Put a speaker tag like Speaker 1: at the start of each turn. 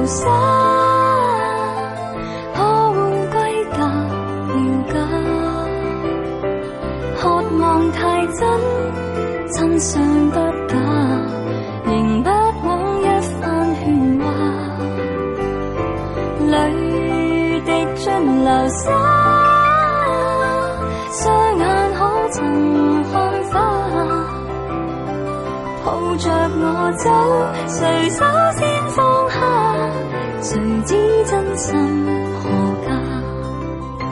Speaker 1: 沙，可換歸隔了家。渴望太真，真相不假，仍不枉一番喧嘩。淚滴盡流沙，雙眼可曾看花？抱着我走，誰首先放下？誰知真心何